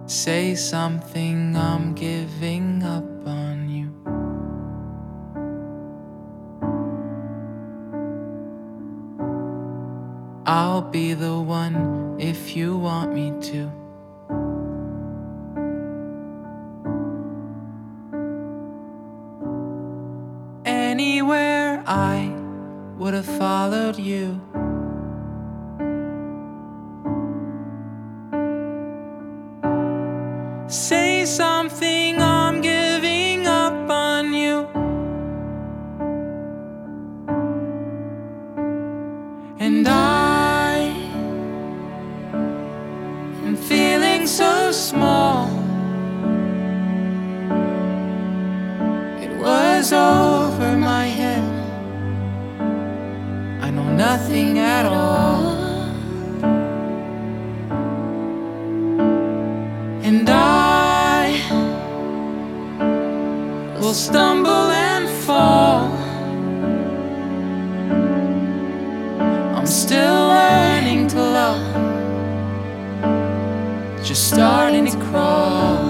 Say something, I'm giving up on you. I'll be the one if you want me to. Anywhere I would have followed you. Say something, I'm giving up on you. And I am feeling so small. It was over my head. I know nothing at all. And I will stumble and fall. I'm still learning to love, just starting to crawl.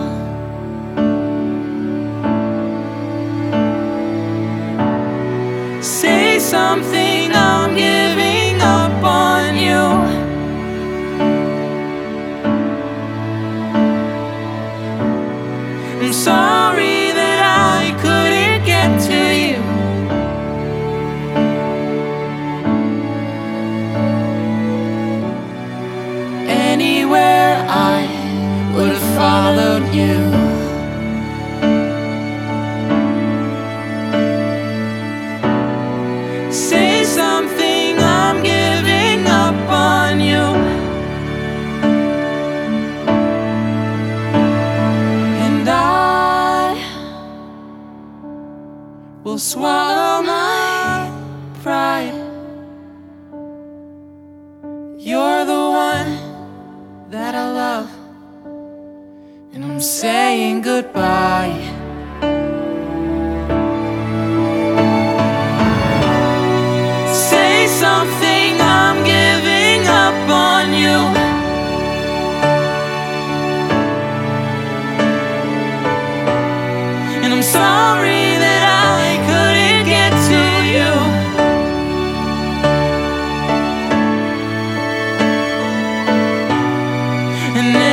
Say something, I'm giving up on you. I'm sorry that I couldn't get to you. Anywhere I would have followed you. Say something, I'm giving up on you. And I will swallow my pride. You're the one that I love, and I'm saying goodbye. Say something, I'm giving up on you. And I'm sorry that I couldn't get to you. And